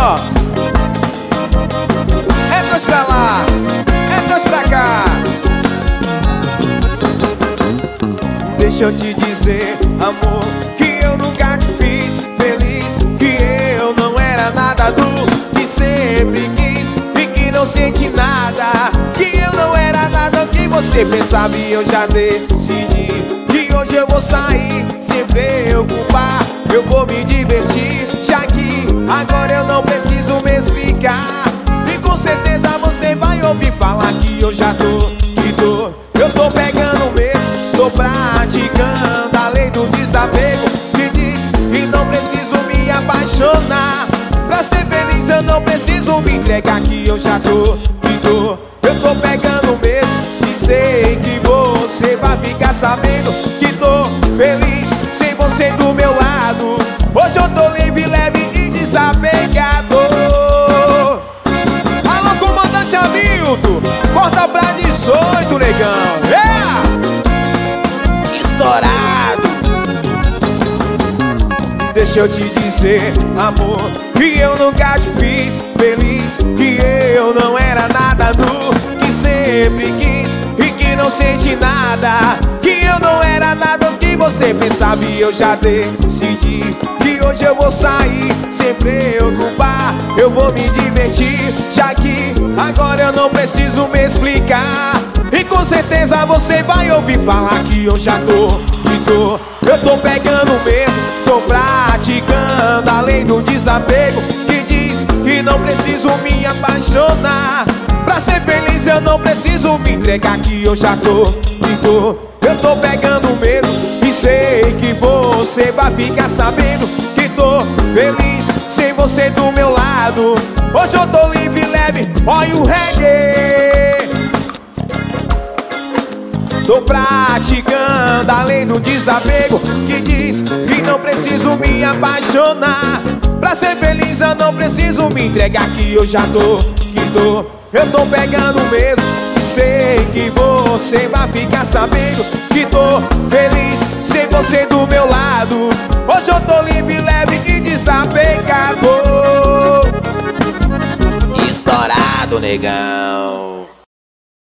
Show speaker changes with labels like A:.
A: ó. É dois pra lá, é dois pra cá. Deixa eu te dizer, amor, que eu nunca te fiz feliz, que eu não era nada do que sempre quis e que não senti nada, que eu não era nada do que você pensava e eu já decidi que hoje eu vou sair sem preocupar, eu vou me divertir, já que agora eu não preciso me explicar. E com certeza você vai ouvir falar que eu já eu tô pegando mesmo, tô praticando a lei do desapego, que diz que não preciso me apaixonar. Pra ser feliz eu não preciso me entregar, que eu já eu tô pegando mesmo, e sei que você vai ficar sabendo que tô feliz sem você do meu lado. Hoje eu tô livre, leve e desapegado. Alô, comandante Hamilton, corta pra 18, negão. Estourado. Deixa eu te dizer, amor, que eu nunca te fiz feliz, que eu não era nada do que sempre quis e que não senti nada, que eu não era nada do que você pensava e eu já decidi que hoje eu vou sair sem preocupar, eu vou me divertir, já que agora eu não preciso me explicar. E com certeza você vai ouvir falar que eu já eu tô pegando mesmo, tô praticando a lei do desapego, que diz que não preciso me apaixonar. Pra ser feliz eu não preciso me entregar, que eu já eu tô pegando mesmo, e sei que você vai ficar sabendo que tô feliz sem você do meu lado. Hoje eu tô livre, leve, olha o reggae. Tô praticando a lei do desapego, que diz que não preciso me apaixonar. Pra ser feliz eu não preciso me entregar, que eu já eu tô pegando mesmo, e sei que você vai ficar sabendo que tô feliz sem você do meu lado. Hoje eu tô livre, leve e desapegado. Estourado, negão.